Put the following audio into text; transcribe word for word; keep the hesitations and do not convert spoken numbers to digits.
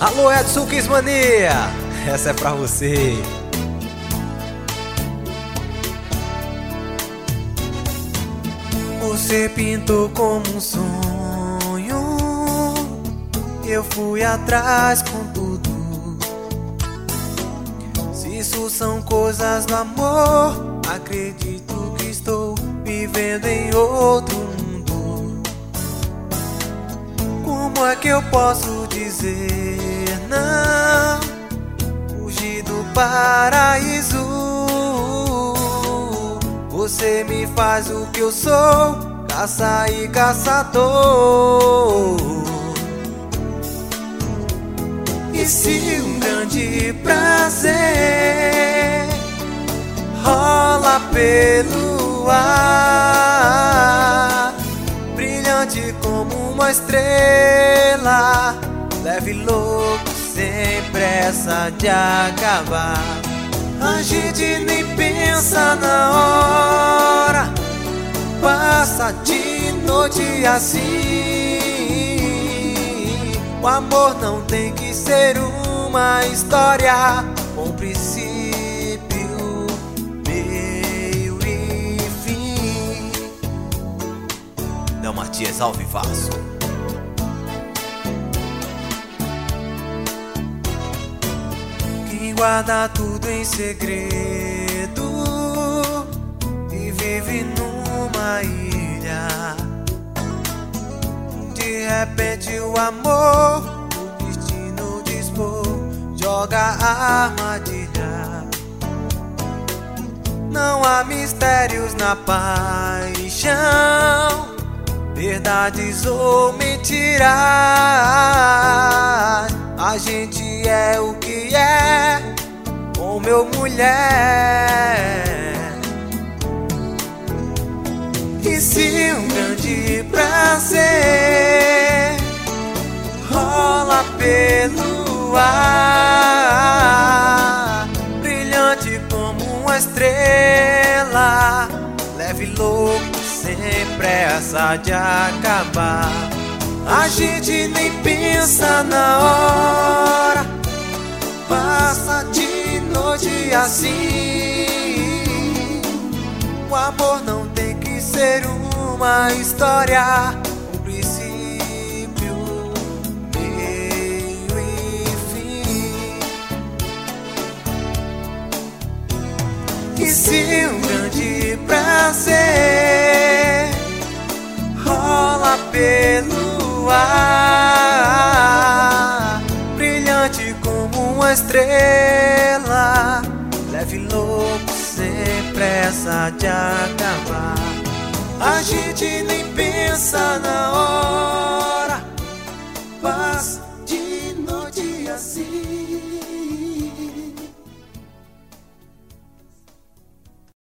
Alô, Edson Quismania, essa é pra você. Você pintou como um sonho, eu fui atrás com tudo. Se isso são coisas do amor, acredito que estou vivendo em outro mundo. Como é que eu posso dizer não? Fugir do paraíso. Você me faz o que eu sou, caça e caçador. E se um grande prazer rola pelo ar, brilhante como uma estrela, leve e louco, sem pressa de acabar. A gente nem pensa na hora, passa de noite assim. O amor não tem que ser uma história com princípio, meio e fim. Del Matias ao vivaço. Quem guarda tudo em segredo e vive numa ilha, de repente o amor, o destino dispor, joga a armadilha. Não há mistérios na paixão, verdades ou mentiras. A gente é o que é, homem ou mulher. E se um grande prazer rola pelo ar, brilhante como uma estrela, leve e louco, sem pressa de acabar. A gente nem pensa na hora, passa de noite assim. O amor não tem que ser uma história, um princípio, meio e fim. E se um grande prazer rola pelo ar, brilhante como uma estrela, leve e louco, sem pressa de acabar. A gente nem pensa na hora,